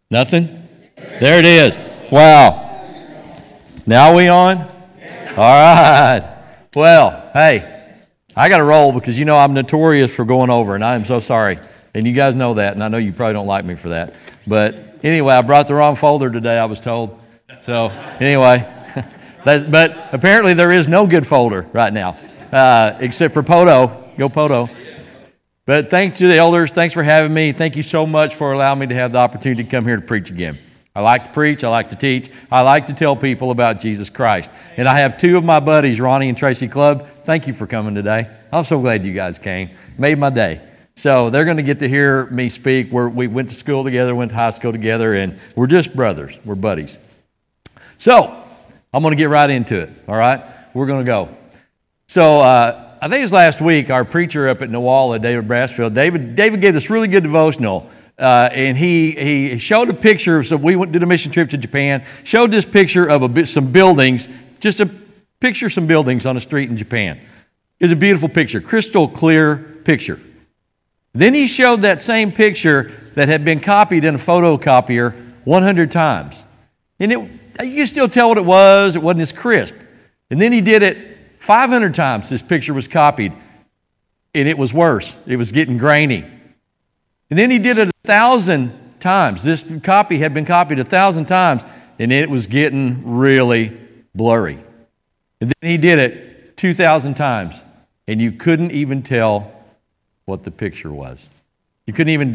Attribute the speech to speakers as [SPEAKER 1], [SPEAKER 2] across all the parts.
[SPEAKER 1] Nothing? There it is. Wow. Now we on? All right. Well, hey, I got to roll because you know I'm notorious for going over, and I am so sorry. And you guys know that, and I know you probably don't like me for that. But anyway, I brought the wrong folder today, I was told. So anyway, but apparently there is no good folder right now, except for Poto. Go Poto. But thanks to the elders. Thanks for having me. Thank you so much for allowing me to have the opportunity to come here to preach again. I like to preach. I like to teach. I like to tell people about Jesus Christ. And I have two of my buddies, Ronnie and Tracy Clubb. Thank you for coming today. I'm so glad you guys came. Made my day. So they're going to get to hear me speak. We went to school together, went to high school together, and we're just brothers. We're buddies. So I'm going to get right into it, all right? We're going to go. So I think it was last week, our preacher up at Newalla, David Brassfield, David gave this really good devotional, and he showed a picture. So we did a mission trip to Japan, showed this picture of some buildings, just a picture of some buildings on a street in Japan. It's a beautiful picture, crystal clear picture. Then he showed that same picture that had been copied in a photocopier 100 times. And you can still tell what it was. It wasn't as crisp. And then he did it 500 times. This picture was copied, and it was worse. It was getting grainy. And then he did it 1,000 times. This copy had been copied 1,000 times, and it was getting really blurry. And then he did it 2,000 times, and you couldn't even tell what the picture was. You couldn't even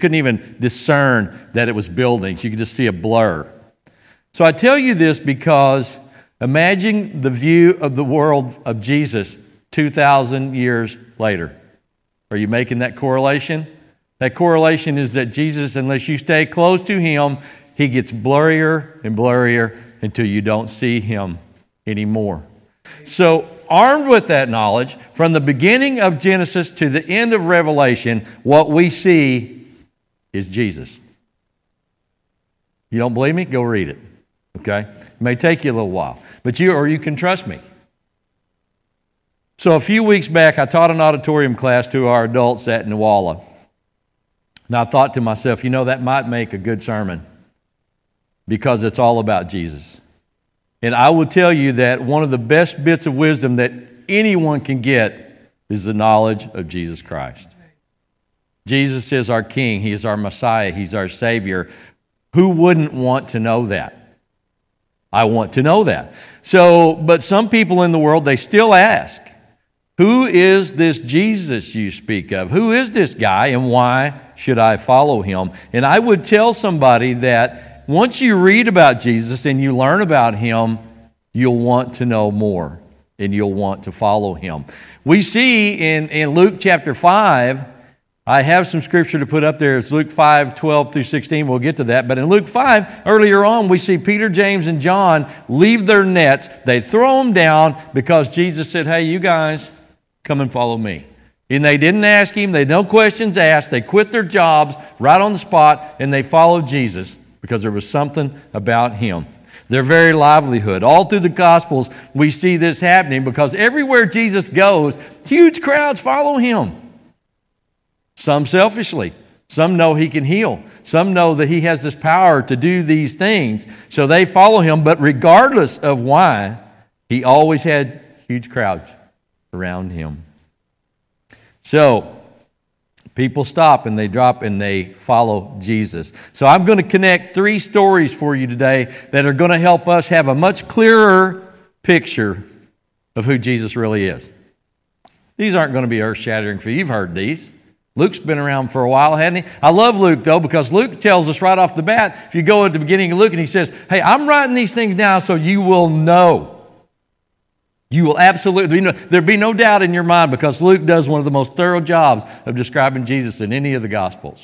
[SPEAKER 1] discern that it was buildings. You could just see a blur. So I tell you this because imagine the view of the world of Jesus 2,000 years later. Are you making that correlation? That correlation is that Jesus, unless you stay close to him, he gets blurrier and blurrier until you don't see him anymore. So armed with that knowledge, from the beginning of Genesis to the end of Revelation, what we see is Jesus. You don't believe me? Go read it. Okay? It may take you a little while, but you can trust me. So a few weeks back, I taught an auditorium class to our adults at Newalla. And I thought to myself, that might make a good sermon because it's all about Jesus. And I will tell you that one of the best bits of wisdom that anyone can get is the knowledge of Jesus Christ. Jesus is our King. He is our Messiah. He's our Savior. Who wouldn't want to know that? I want to know that. But some people in the world, they still ask, who is this Jesus you speak of? Who is this guy, and why should I follow him? And I would tell somebody that once you read about Jesus and you learn about him, you'll want to know more and you'll want to follow him. We see in Luke chapter 5, I have some scripture to put up there. It's Luke 5, 12 through 16. We'll get to that. But in Luke 5, earlier on, we see Peter, James, and John leave their nets. They throw them down because Jesus said, hey, you guys, come and follow me. And they didn't ask him. They had no questions asked. They quit their jobs right on the spot, and they followed Jesus because there was something about him. Their very livelihood. All through the Gospels, we see this happening because everywhere Jesus goes, huge crowds follow him. Some selfishly. Some know he can heal. Some know that he has this power to do these things. So they follow him. But regardless of why, he always had huge crowds around him. So people stop and they drop and they follow Jesus. So I'm going to connect 3 stories for you today that are going to help us have a much clearer picture of who Jesus really is. These aren't going to be earth-shattering for you. You've heard these. Luke's been around for a while, hasn't he? I love Luke, though, because Luke tells us right off the bat, if you go at the beginning of Luke and he says, hey, I'm writing these things down so you will know. You will absolutely, there'll be no doubt in your mind because Luke does one of the most thorough jobs of describing Jesus in any of the Gospels.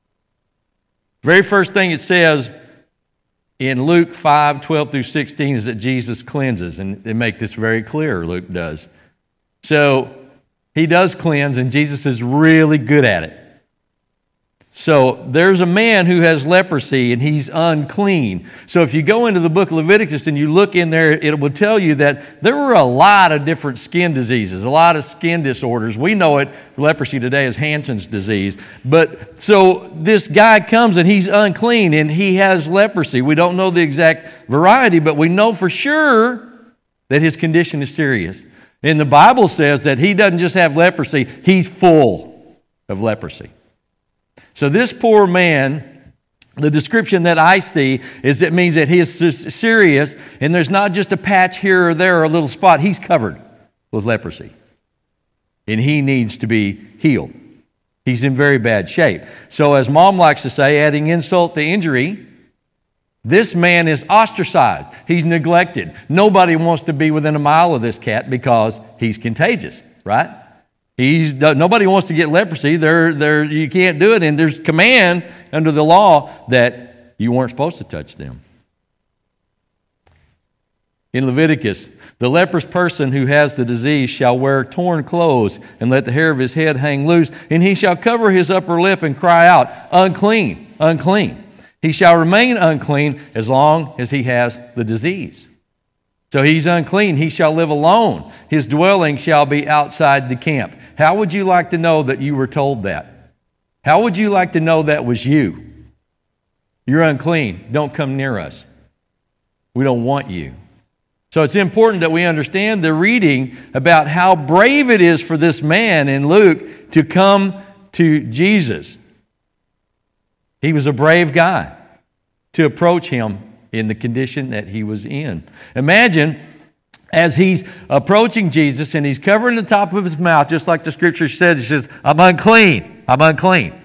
[SPEAKER 1] Very first thing it says in Luke 5, 12 through 16 is that Jesus cleanses, and they make this very clear, Luke does. So he does cleanse, and Jesus is really good at it. So there's a man who has leprosy and he's unclean. So if you go into the book of Leviticus and you look in there, it will tell you that there were a lot of different skin diseases, a lot of skin disorders. We know it, leprosy today, as Hansen's disease. But so this guy comes and he's unclean and he has leprosy. We don't know the exact variety, but we know for sure that his condition is serious. And the Bible says that he doesn't just have leprosy, he's full of leprosy. So this poor man, the description that I see is it means that he is serious, and there's not just a patch here or there or a little spot. He's covered with leprosy, and he needs to be healed. He's in very bad shape. So as Mom likes to say, adding insult to injury, this man is ostracized. He's neglected. Nobody wants to be within a mile of this cat because he's contagious, right? Nobody wants to get leprosy. You can't do it, and there's command under the law that you weren't supposed to touch them. In Leviticus, the leprous person who has the disease shall wear torn clothes and let the hair of his head hang loose, and he shall cover his upper lip and cry out, unclean, unclean. He shall remain unclean as long as he has the disease. So he's unclean. He shall live alone. His dwelling shall be outside the camp. How would you like to know that you were told that? How would you like to know that was you? You're unclean. Don't come near us. We don't want you. So it's important that we understand the reading about how brave it is for this man in Luke to come to Jesus. He was a brave guy to approach him in the condition that he was in. Imagine as he's approaching Jesus and he's covering the top of his mouth, just like the scripture said, he says, I'm unclean, I'm unclean.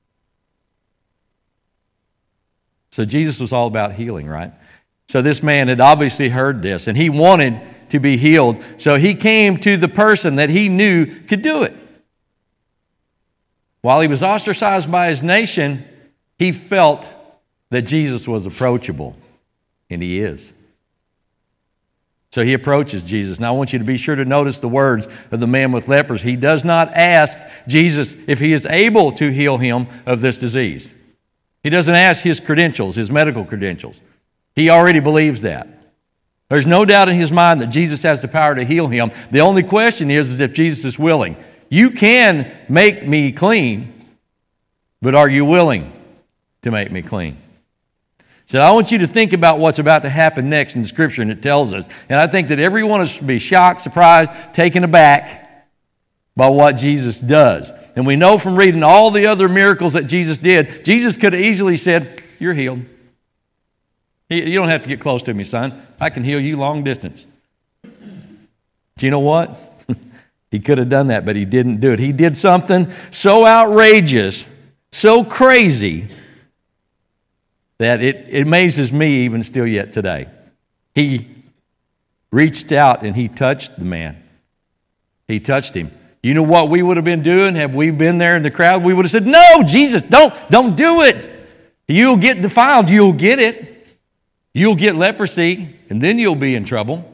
[SPEAKER 1] So Jesus was all about healing, right? So this man had obviously heard this and he wanted to be healed. So he came to the person that he knew could do it. While he was ostracized by his nation, he felt that Jesus was approachable. And he is. So he approaches Jesus. Now I want you to be sure to notice the words of the man with leprosy. He does not ask Jesus if he is able to heal him of this disease. He doesn't ask his credentials, his medical credentials. He already believes that. There's no doubt in his mind that Jesus has the power to heal him. The only question is if Jesus is willing. You can make me clean, but are you willing to make me clean? So I want you to think about what's about to happen next in the Scripture, and it tells us. And I think that every one of us should be shocked, surprised, taken aback by what Jesus does. And we know from reading all the other miracles that Jesus did, Jesus could have easily said, you're healed. You don't have to get close to me, son. I can heal you long distance. Do you know what? He could have done that, but he didn't do it. He did something so outrageous, so crazy, that it amazes me even still yet today. He reached out and he touched the man. He touched him. You know what we would have been doing had we been there in the crowd? We would have said, no, Jesus, don't do it. You'll get defiled. You'll get it. You'll get leprosy, and then you'll be in trouble.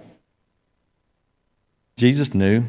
[SPEAKER 1] Jesus knew.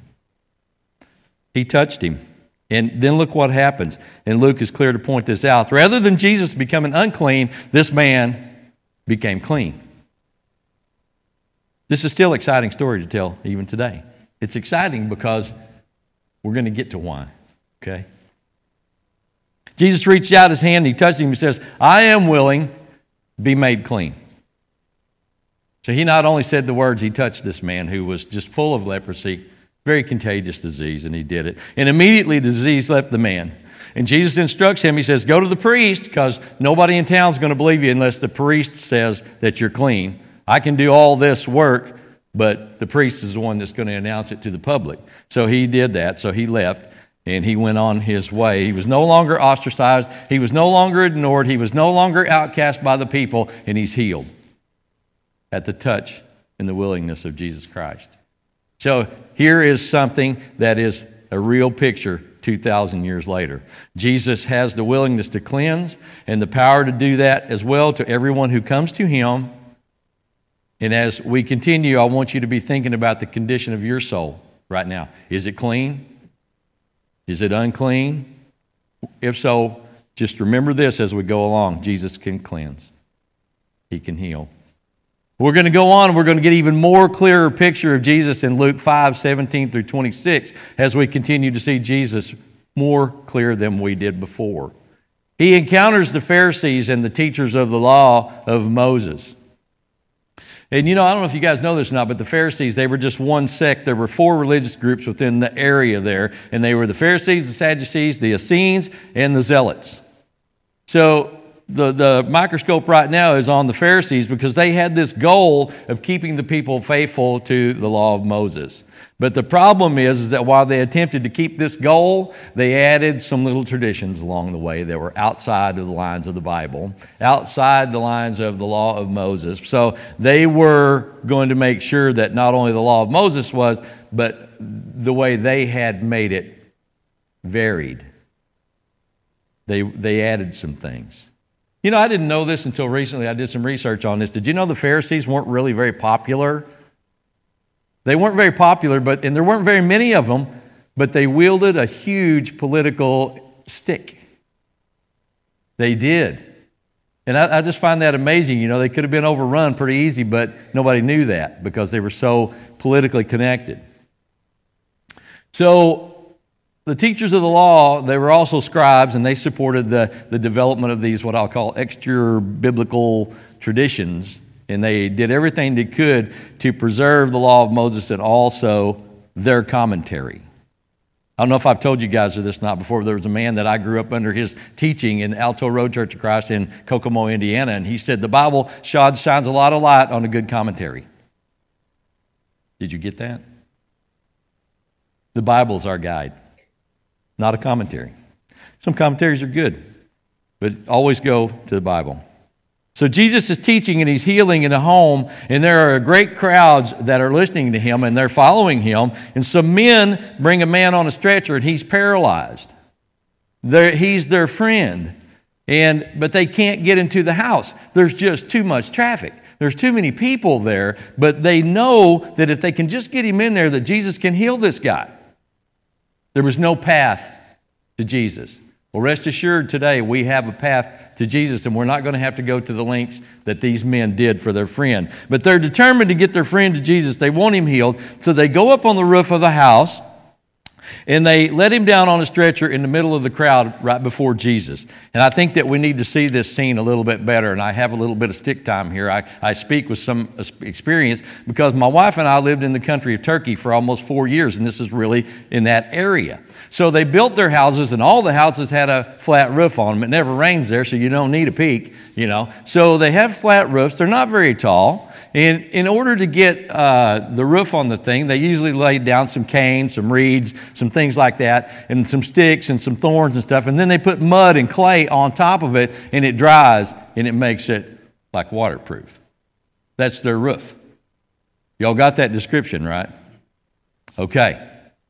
[SPEAKER 1] He touched him. And then look what happens. And Luke is clear to point this out. Rather than Jesus becoming unclean, this man became clean. This is still an exciting story to tell even today. It's exciting because we're going to get to why. Okay? Jesus reached out his hand and he touched him. He says, I am willing, be made clean. So he not only said the words, he touched this man who was just full of leprosy, very contagious disease, and he did it. And immediately the disease left the man. And Jesus instructs him, he says, go to the priest, because nobody in town is going to believe you unless the priest says that you're clean. I can do all this work, but the priest is the one that's going to announce it to the public. So he did that, so he left, and he went on his way. He was no longer ostracized. He was no longer ignored. He was no longer outcast by the people, and he's healed at the touch and the willingness of Jesus Christ. So here is something that is a real picture 2,000 years later. Jesus has the willingness to cleanse and the power to do that as well to everyone who comes to him. And as we continue, I want you to be thinking about the condition of your soul right now. Is it clean? Is it unclean? If so, Just remember this as we go along. Jesus can cleanse. He can heal. We're going to go on. We're going to get even more clearer picture of Jesus in Luke 5:17 through 26 as we continue to see Jesus more clear than we did before. He encounters the Pharisees and the teachers of the law of Moses. And I don't know if you guys know this or not, but the Pharisees, they were just one sect. There were 4 religious groups within the area there, and they were the Pharisees, the Sadducees, the Essenes, and the Zealots. So the microscope right now is on the Pharisees because they had this goal of keeping the people faithful to the law of Moses. But the problem is that while they attempted to keep this goal, they added some little traditions along the way that were outside of the lines of the Bible, outside the lines of the law of Moses. So they were going to make sure that not only the law of Moses was, but the way they had made it varied. They added some things. I didn't know this until recently. I did some research on this. Did you know the Pharisees weren't really very popular? They weren't very popular, and there weren't very many of them, but they wielded a huge political stick. They did. And I just find that amazing. They could have been overrun pretty easy, but nobody knew that because they were so politically connected. So the teachers of the law, they were also scribes, and they supported the development of these, what I'll call extra-biblical traditions. And they did everything they could to preserve the law of Moses and also their commentary. I don't know if I've told you guys this or not before, but there was a man that I grew up under his teaching in Alto Road Church of Christ in Kokomo, Indiana, and he said the Bible shines a lot of light on a good commentary. Did you get that? The Bible's our guide, not a commentary. Some commentaries are good, but always go to the Bible. So Jesus is teaching and he's healing in a home, and there are great crowds that are listening to him and they're following him. And some men bring a man on a stretcher and he's paralyzed. He's their friend, but they can't get into the house. There's just too much traffic. There's too many people there, but they know that if they can just get him in there, that Jesus can heal this guy. There was no path to Jesus. Well, rest assured today we have a path to Jesus, and we're not going to have to go to the lengths that these men did for their friend. But they're determined to get their friend to Jesus. They want him healed. So they go up on the roof of the house, and they let him down on a stretcher in the middle of the crowd right before Jesus. And I think that we need to see this scene a little bit better, and I have a little bit of stick time here. I speak with some experience because my wife and I lived in the country of Turkey for almost 4 years, and this is really in that area. So they built their houses, and all the houses had a flat roof on them. It never rains there, so you don't need a peak, So they have flat roofs. They're not very tall. And in order to get the roof on the thing, they usually lay down some canes, some reeds, some things like that, and some sticks and some thorns and stuff. And then they put mud and clay on top of it, and it dries, and it makes it like waterproof. That's their roof. Y'all got that description, right? Okay.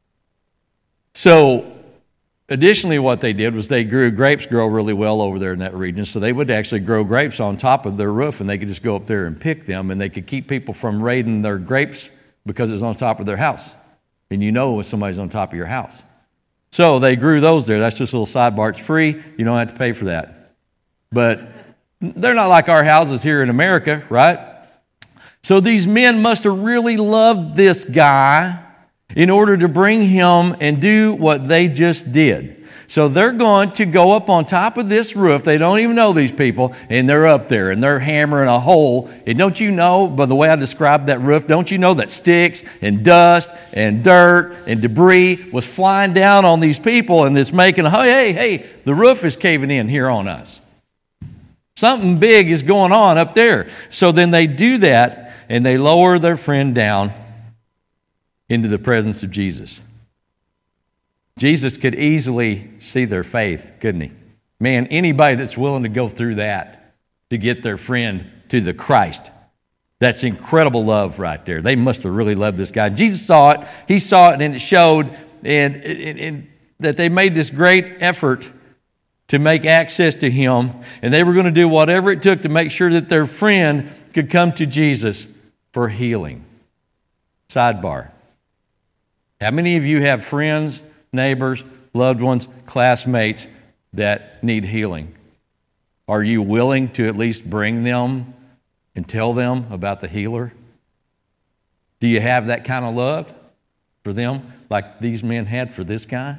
[SPEAKER 1] So additionally, what they did was grapes grow really well over there in that region, so they would actually grow grapes on top of their roof, and they could just go up there and pick them, and they could keep people from raiding their grapes because it's on top of their house. And when somebody's on top of your house. So they grew those there. That's just a little sidebar. It's free. You don't have to pay for that. But they're not like our houses here in America, right? So these men must have really loved this guy in order to bring him and do what they just did. So they're going to go up on top of this roof. They don't even know these people, and they're up there, and they're hammering a hole. And don't you know, by the way I described that roof, don't you know that sticks and dust and dirt and debris was flying down on these people, and it's making, hey, the roof is caving in here on us. Something big is going on up there. So then they do that, and they lower their friend down into the presence of Jesus. Jesus could easily see their faith, couldn't he? Man, anybody that's willing to go through that to get their friend to the Christ, that's incredible love right there. They must have really loved this guy. Jesus saw it. He saw it, and it showed and that they made this great effort to make access to him, and they were going to do whatever it took to make sure that their friend could come to Jesus for healing. Sidebar. How many of you have friends, neighbors, loved ones, classmates that need healing? Are you willing to at least bring them and tell them about the healer? Do you have that kind of love for them like these men had for this guy?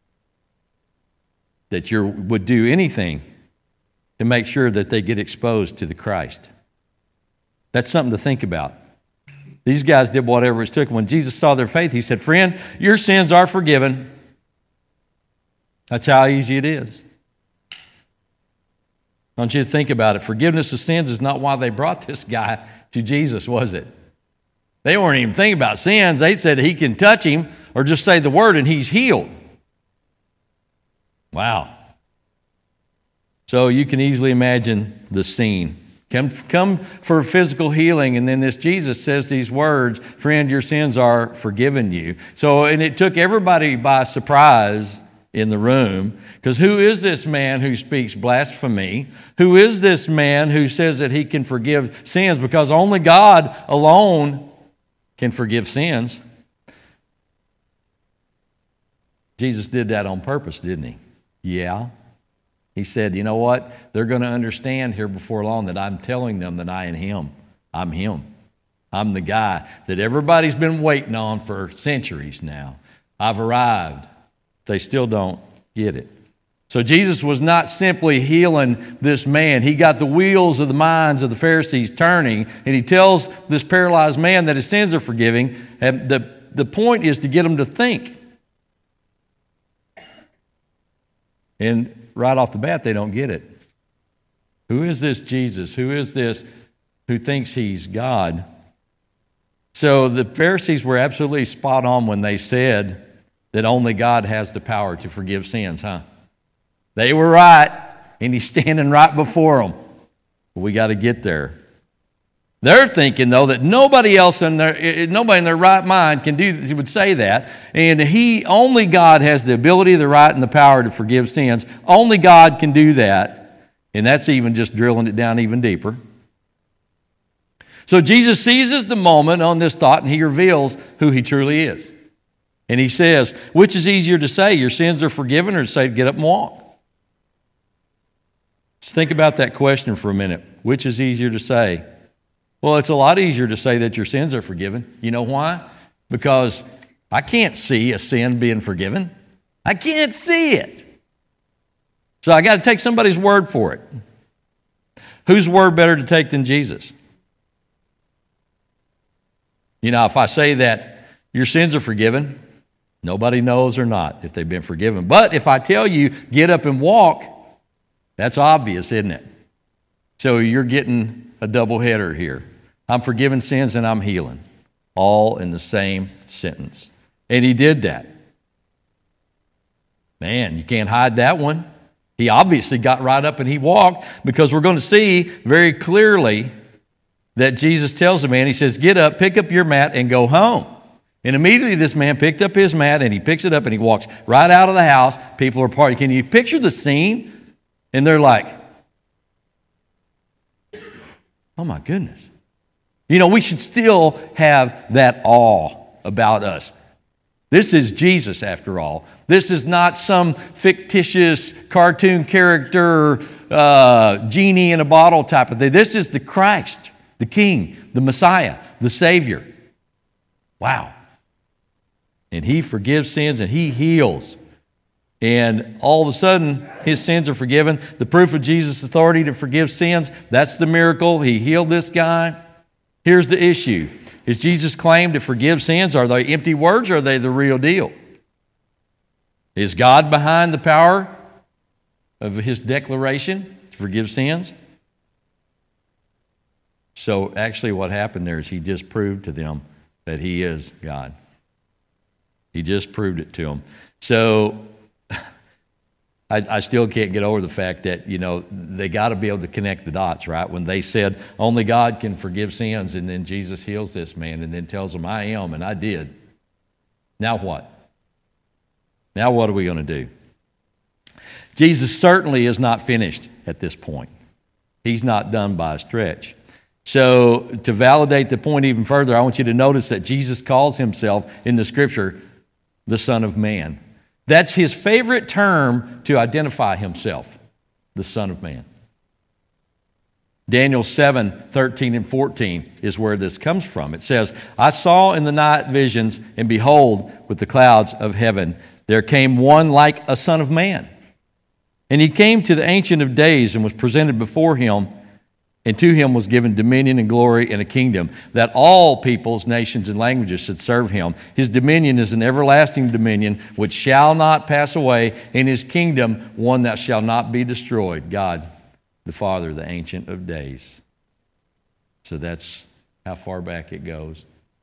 [SPEAKER 1] That you would do anything to make sure that they get exposed to the Christ. That's something to think about. These guys did whatever it took. When Jesus saw their faith, he said, "Friend, your sins are forgiven." That's how easy it is. I want you to think about it. Forgiveness of sins is not why they brought this guy to Jesus, was it? They weren't even thinking about sins. They said he can touch him or just say the word and he's healed. Wow. So you can easily imagine the scene. Come for physical healing, and then this Jesus says these words, "Friend, your sins are forgiven you." So, and it took everybody by surprise in the room, because who is this man who speaks blasphemy? Who is this man who says that he can forgive sins? Because only God alone can forgive sins. Jesus did that on purpose, didn't he? Yeah. He said, you know what? They're going to understand here before long that I'm telling them that I am him. I'm him. I'm the guy that everybody's been waiting on for centuries now. I've arrived. They still don't get it. So Jesus was not simply healing this man. He got the wheels of the minds of the Pharisees turning, and he tells this paralyzed man that his sins are forgiven. And the point is to get them to think. And right off the bat, they don't get it. Who is this Jesus? Who is this who thinks he's God? So the Pharisees were absolutely spot on when they said that only God has the power to forgive sins, huh? They were right, and he's standing right before them. But we got to get there. They're thinking, though, that nobody in their right mind would say that. And only God has the ability, the right, and the power to forgive sins. Only God can do that. And that's even just drilling it down even deeper. So Jesus seizes the moment on this thought, and he reveals who he truly is. And he says, which is easier to say, your sins are forgiven, or to say, get up and walk? Just think about that question for a minute. Which is easier to say? Well, it's a lot easier to say that your sins are forgiven. You know why? Because I can't see a sin being forgiven. I can't see it. So I got to take somebody's word for it. Whose word better to take than Jesus? You know, if I say that your sins are forgiven, nobody knows or not if they've been forgiven. But if I tell you, get up and walk, that's obvious, isn't it? So you're getting a double header here. I'm forgiving sins and I'm healing. All in the same sentence. And he did that. Man, you can't hide that one. He obviously got right up and he walked, because we're going to see very clearly that Jesus tells the man, he says, get up, pick up your mat, and go home. And immediately this man picked up his mat, and he picks it up, and he walks right out of the house. People are partying. Can you picture the scene? And they're like, oh my goodness. You know, we should still have that awe about us. This is Jesus, after all. This is not some fictitious cartoon character, genie in a bottle type of thing. This is the Christ, the King, the Messiah, the Savior. Wow. And he forgives sins and he heals. And all of a sudden, his sins are forgiven. The proof of Jesus' authority to forgive sins, that's the miracle. He healed this guy. Here's the issue. Is Jesus' claim to forgive sins, are they empty words or are they the real deal? Is God behind the power of his declaration to forgive sins? So actually what happened there is he just proved to them that he is God. He just proved it to them. So I still can't get over the fact that, you know, they got to be able to connect the dots, right? When they said, only God can forgive sins, and then Jesus heals this man and then tells him, I am, and I did. Now what? Now what are we going to do? Jesus certainly is not finished at this point. He's not done by a stretch. So to validate the point even further, I want you to notice that Jesus calls himself in the Scripture the Son of Man. That's his favorite term to identify himself, the Son of Man. Daniel 7:13 and 14 is where this comes from. It says, I saw in the night visions, and behold, with the clouds of heaven, there came one like a son of man. And he came to the Ancient of Days and was presented before him, and to him was given dominion and glory and a kingdom, that all peoples, nations, and languages should serve him. His dominion is an everlasting dominion which shall not pass away, and his kingdom one that shall not be destroyed. God, the Father, the Ancient of Days. So that's how far back it goes.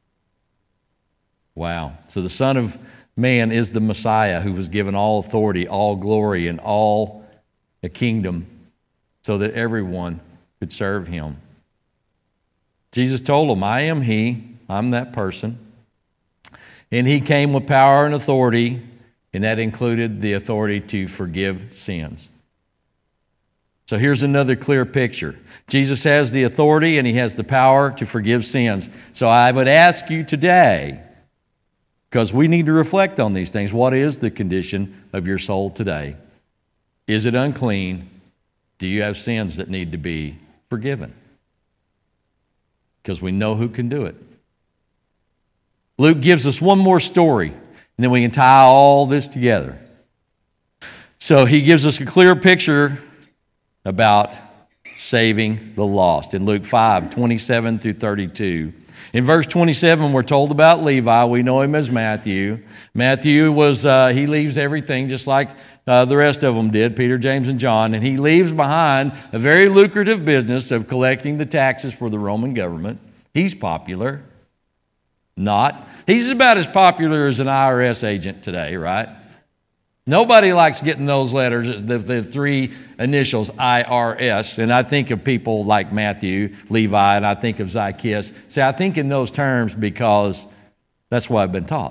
[SPEAKER 1] Wow. So the Son of Man is the Messiah who was given all authority, all glory, and all a kingdom so that everyone could serve him. Jesus told them, I am he, I'm that person. And he came with power and authority, and that included the authority to forgive sins. So here's another clear picture. Jesus has the authority and he has the power to forgive sins. So I would ask you today, because we need to reflect on these things, what is the condition of your soul today? Is it unclean? Do you have sins that need to be forgiven? Because we know who can do it. Luke gives us one more story, and then we can tie all this together. So he gives us a clear picture about saving the lost in Luke 5:27 through 32. In verse 27, we're told about Levi. We know him as Matthew. Matthew he leaves everything just like the rest of them did, Peter, James, and John, and he leaves behind a very lucrative business of collecting the taxes for the Roman government. He's popular. Not. He's about as popular as an IRS agent today, right? Nobody likes getting those letters, the three initials, IRS. And I think of people like Matthew, Levi, and I think of Zacchaeus. See, I think in those terms because that's what I've been taught.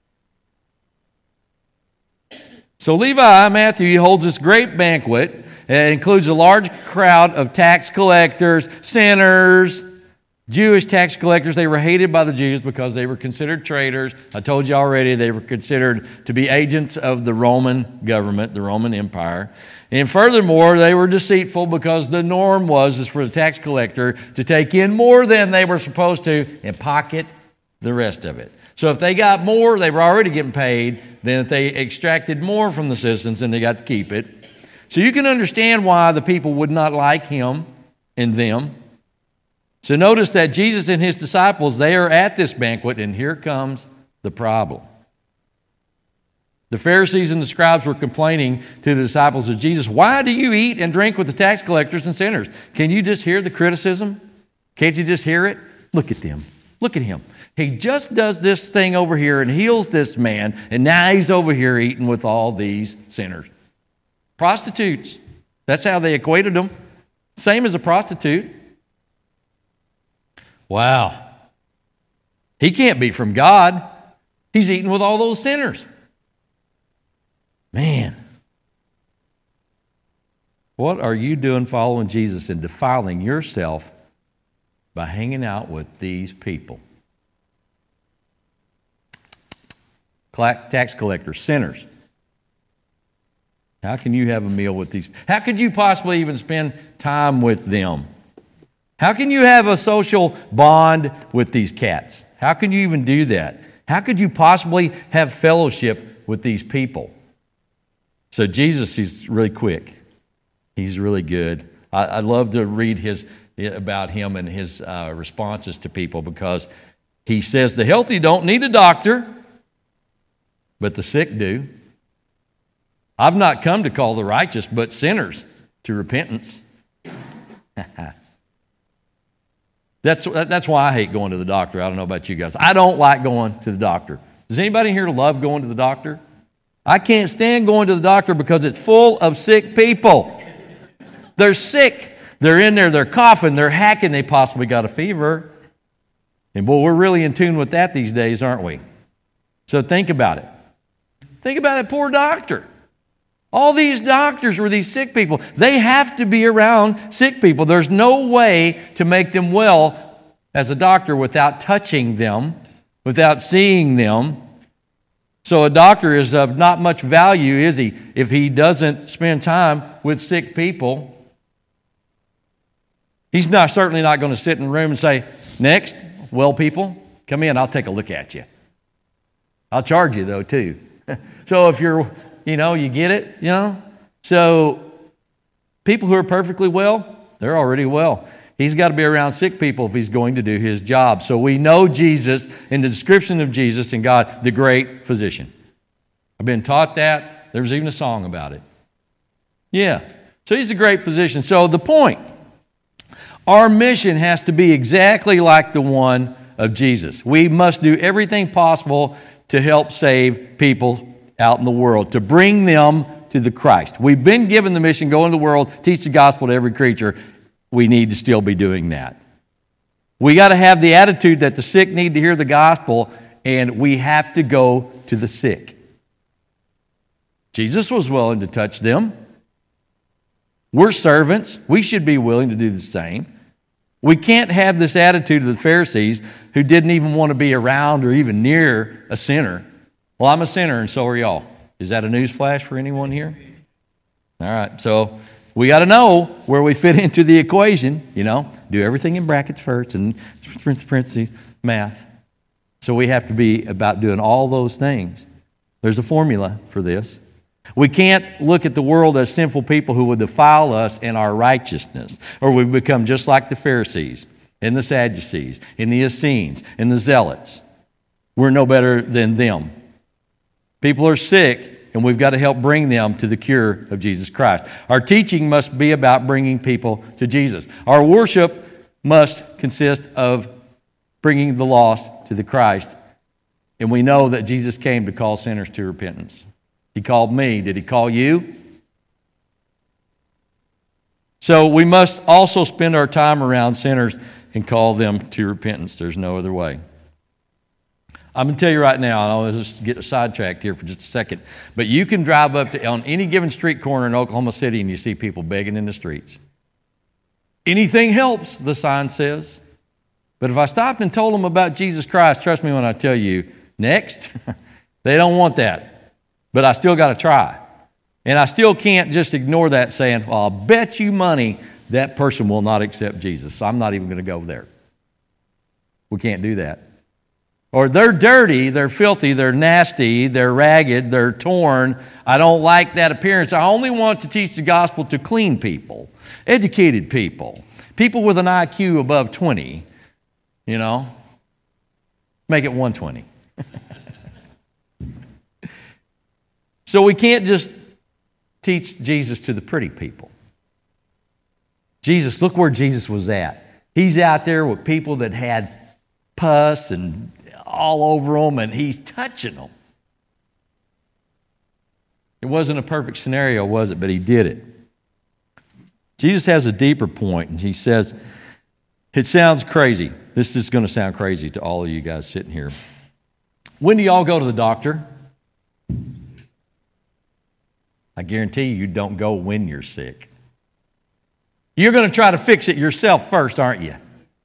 [SPEAKER 1] So Levi, Matthew, he holds this great banquet. It includes a large crowd of tax collectors, sinners, Jewish tax collectors. They were hated by the Jews because they were considered traitors. I told you already they were considered to be agents of the Roman government, the Roman Empire. And furthermore, they were deceitful because the norm was for the tax collector to take in more than they were supposed to and pocket the rest of it. So if they got more, they were already getting paid. Then if they extracted more from the citizens, then they got to keep it. So you can understand why the people would not like him and them. So notice that Jesus and his disciples, they are at this banquet, and here comes the problem. The Pharisees and the scribes were complaining to the disciples of Jesus, why do you eat and drink with the tax collectors and sinners? Can you just hear the criticism? Can't you just hear it? Look at them. Look at him. He just does this thing over here and heals this man, and now he's over here eating with all these sinners. Prostitutes. That's how they equated them. Same as a prostitute. Wow. He can't be from God. He's eating with all those sinners. Man. What are you doing following Jesus and defiling yourself by hanging out with these people? Tax collectors, sinners. How can you have a meal with these? How could you possibly even spend time with them? How can you have a social bond with these cats? How can you even do that? How could you possibly have fellowship with these people? So Jesus, he's really quick. He's really good. I love to read about him and his responses to people because he says the healthy don't need a doctor, but the sick do. I've not come to call the righteous, but sinners to repentance. That's why I hate going to the doctor. I don't know about you guys. I don't like going to the doctor. Does anybody here love going to the doctor? I can't stand going to the doctor because it's full of sick people. They're sick. They're in there, they're coughing, they're hacking, they possibly got a fever. And boy, we're really in tune with that these days, aren't we? So think about it. Think about that poor doctor. All these doctors were these sick people. They have to be around sick people. There's no way to make them well as a doctor without touching them, without seeing them. So a doctor is of not much value, is he, if he doesn't spend time with sick people? He's certainly not going to sit in the room and say, next, well people, come in, I'll take a look at you. I'll charge you though too. So if you're, you get it, So people who are perfectly well, they're already well. He's got to be around sick people if he's going to do his job. So we know Jesus in the description of Jesus and God, the great physician. I've been taught that. There's even a song about it. Yeah. So he's a great physician. So the point, our mission has to be exactly like the one of Jesus. We must do everything possible to help save people out in the world, to bring them to the Christ. We've been given the mission, go into the world, teach the gospel to every creature. We need to still be doing that. We got to have the attitude that the sick need to hear the gospel, and we have to go to the sick. Jesus was willing to touch them. We're servants. We should be willing to do the same. We can't have this attitude of the Pharisees who didn't even want to be around or even near a sinner. Well, I'm a sinner and so are y'all. Is that a news flash for anyone here? All right, so we got to know where we fit into the equation, do everything in brackets first and parentheses, math. So we have to be about doing all those things. There's a formula for this. We can't look at the world as sinful people who would defile us in our righteousness, or we become just like the Pharisees and the Sadducees and the Essenes and the Zealots. We're no better than them. People are sick, and we've got to help bring them to the cure of Jesus Christ. Our teaching must be about bringing people to Jesus. Our worship must consist of bringing the lost to the Christ. And we know that Jesus came to call sinners to repentance. He called me. Did he call you? So we must also spend our time around sinners and call them to repentance. There's no other way. I'm going to tell you right now, and I'll just get sidetracked here for just a second, but you can drive up on any given street corner in Oklahoma City and you see people begging in the streets. Anything helps, the sign says. But if I stopped and told them about Jesus Christ, trust me when I tell you, next, they don't want that. But I still got to try. And I still can't just ignore that saying, well, I'll bet you money that person will not accept Jesus, so I'm not even going to go there. We can't do that. Or they're dirty, they're filthy, they're nasty, they're ragged, they're torn. I don't like that appearance. I only want to teach the gospel to clean people, educated people, people with an IQ above 20, Make it 120. So we can't just teach Jesus to the pretty people. Jesus, look where Jesus was at. He's out there with people that had pus and all over them, and he's touching them. It wasn't a perfect scenario, was it? But he did it. Jesus has a deeper point, and he says, it sounds crazy. This is going to sound crazy to all of you guys sitting here. When do y'all go to the doctor? I guarantee you don't go when you're sick. You're going to try to fix it yourself first, aren't you?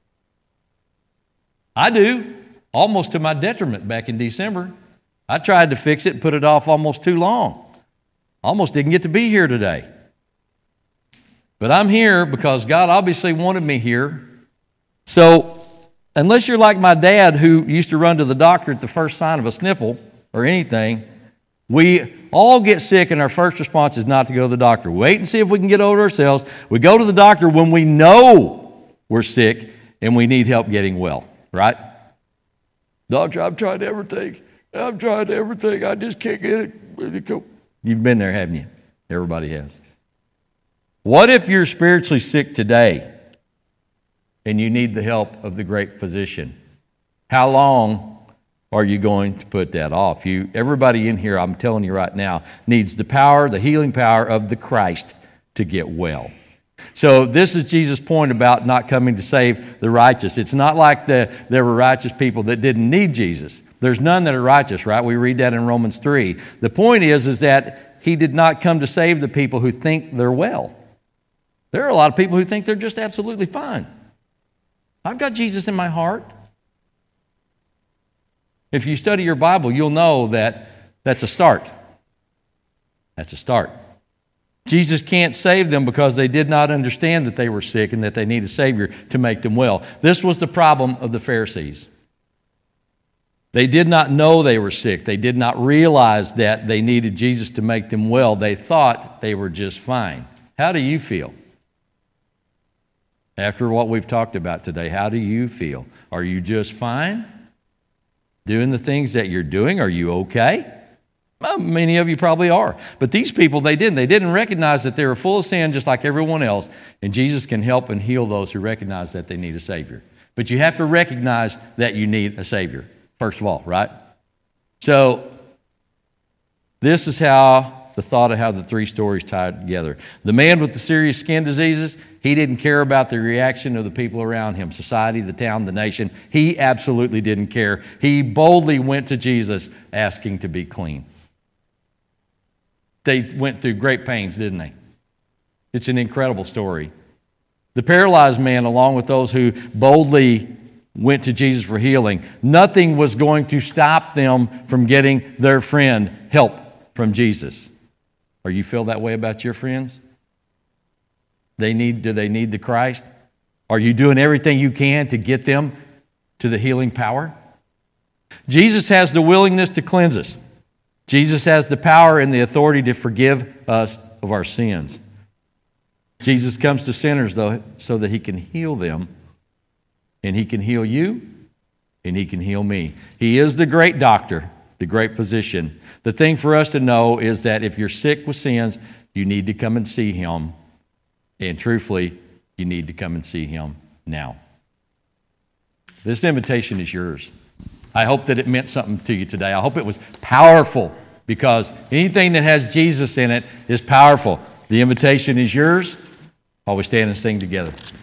[SPEAKER 1] I do, almost to my detriment back in December. I tried to fix it and put it off almost too long. Almost didn't get to be here today. But I'm here because God obviously wanted me here. So unless you're like my dad who used to run to the doctor at the first sign of a sniffle or anything, we all get sick and our first response is not to go to the doctor. Wait and see if we can get over ourselves. We go to the doctor when we know we're sick and we need help getting well, right? Doctor, I've tried everything. I just can't get it. You've been there, haven't you? Everybody has. What if you're spiritually sick today and you need the help of the great physician? How long are you going to put that off? Everybody in here, I'm telling you right now, needs the power, the healing power of the Christ to get well. So this is Jesus' point about not coming to save the righteous. It's not like there were righteous people that didn't need Jesus. There's none that are righteous, right? We read that in Romans 3. The point is that he did not come to save the people who think they're well. There are a lot of people who think they're just absolutely fine. I've got Jesus in my heart. If you study your Bible, you'll know that That's a start. That's a start. Jesus can't save them because they did not understand that they were sick and that they need a Savior to make them well. This was the problem of the Pharisees. They did not know they were sick. They did not realize that they needed Jesus to make them well. They thought they were just fine. How do you feel? After what we've talked about today, how do you feel? Are you just fine? Doing the things that you're doing? Are you okay? Well, many of you probably are. But these people, they didn't. They didn't recognize that they were full of sin just like everyone else. And Jesus can help and heal those who recognize that they need a Savior. But you have to recognize that you need a Savior, first of all, right? So this is how the thought of how the three stories tied together. The man with the serious skin diseases, he didn't care about the reaction of the people around him, society, the town, the nation. He absolutely didn't care. He boldly went to Jesus asking to be clean. They went through great pains, didn't they? It's an incredible story. The paralyzed man, along with those who boldly went to Jesus for healing, nothing was going to stop them from getting their friend help from Jesus. Are you feel that way about your friends? Do they need the Christ? Are you doing everything you can to get them to the healing power? Jesus has the willingness to cleanse us. Jesus has the power and the authority to forgive us of our sins. Jesus comes to sinners, though, so that he can heal them. And he can heal you, and he can heal me. He is the great doctor, the great physician. The thing for us to know is that if you're sick with sins, you need to come and see him. And truthfully, you need to come and see him now. This invitation is yours. I hope that it meant something to you today. I hope it was powerful, because anything that has Jesus in it is powerful. The invitation is yours. While we stand and sing together.